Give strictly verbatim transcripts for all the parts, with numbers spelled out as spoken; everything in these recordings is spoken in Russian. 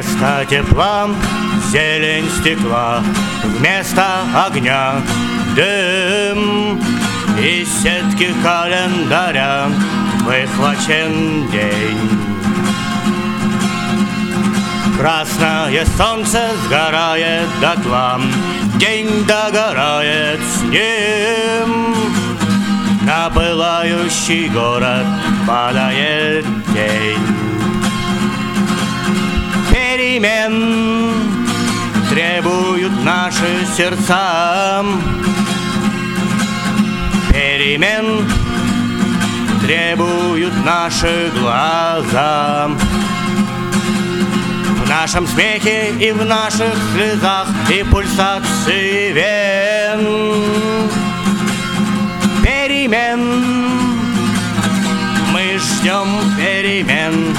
Вместо тепла зелень стекла, вместо огня дым. Из сетки календаря выхвачен день. Красное солнце сгорает дотла, день догорает с ним. На пылающий город падает тень. Перемен требуют наши сердца. Перемен требуют наши глаза. В нашем смехе и в наших слезах и пульсации вен. Перемен, мы ждем перемен.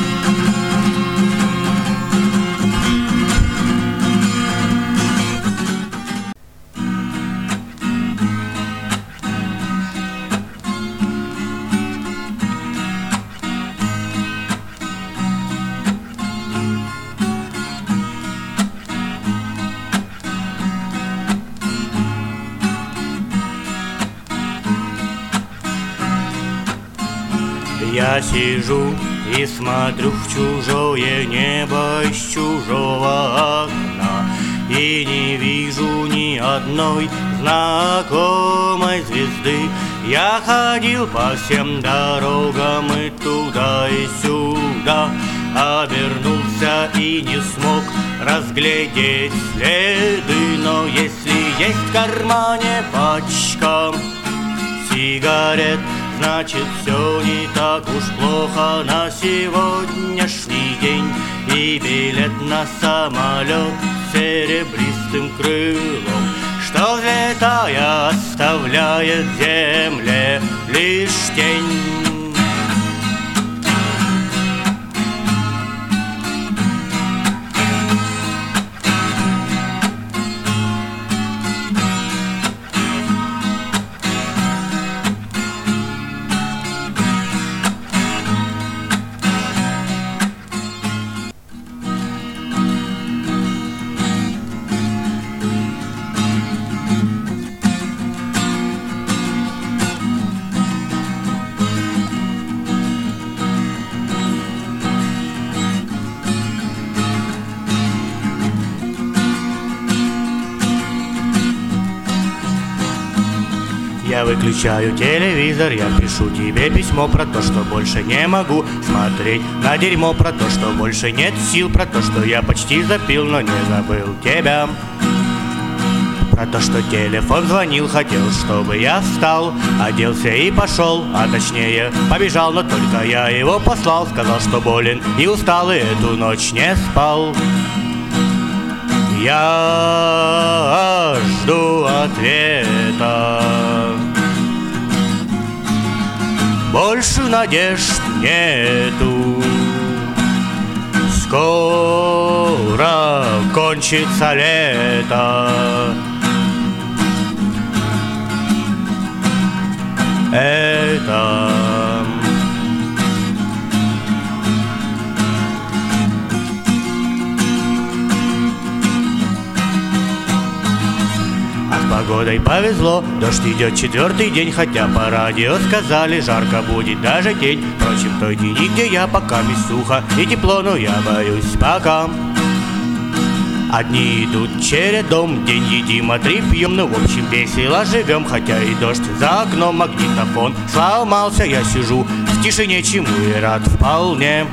Я сижу и смотрю в чужое небо с чужого окна, и не вижу ни одной знакомой звезды. Я ходил по всем дорогам и туда, и сюда, обернулся и не смог разглядеть следы. Но если есть в кармане пачка сигарет, значит, все не так уж плохо на сегодняшний день. И билет на самолет с серебристым крылом, что, взлетая, оставляет земле лишь тень. Я выключаю телевизор, я пишу тебе письмо про то, что больше не могу смотреть на дерьмо, про то, что больше нет сил, про то, что я почти запил, но не забыл тебя. Про то, что телефон звонил, хотел, чтобы я встал, оделся и пошел, а точнее побежал, но только я его послал, сказал, что болен и устал, и эту ночь не спал. Я жду ответа. Больше надежд нету. Скоро кончится лето. Это погодой повезло, дождь идет четвертый день, хотя по радио сказали, жарко будет даже тень. Впрочем, той день, где я пока без сухо и тепло, но я боюсь пока. Одни идут чередом, день едим, а три пьем, ну в общем весело живем, хотя и дождь за окном, магнитофон сломался, я сижу в тишине, чему и рад вполне.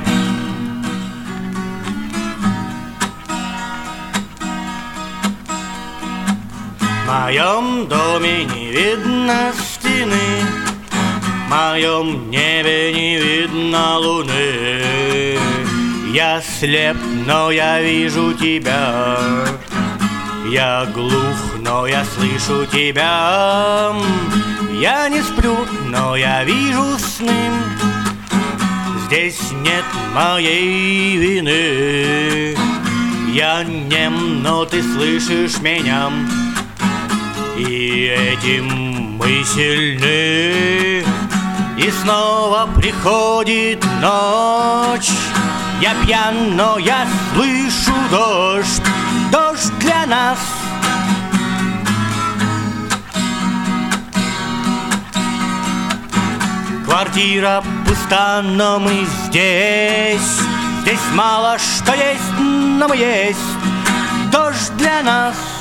В моем доме не видно стены, в моем небе не видно луны. Я слеп, но я вижу тебя. Я глух, но я слышу тебя. Я не сплю, но я вижу сны. Здесь нет моей вины. Я нем, но ты слышишь меня. И этим мы сильны. И снова приходит ночь. Я пьян, но я слышу дождь, дождь для нас. Квартира пуста, но мы здесь. Здесь мало что есть, но мы есть. Дождь для нас.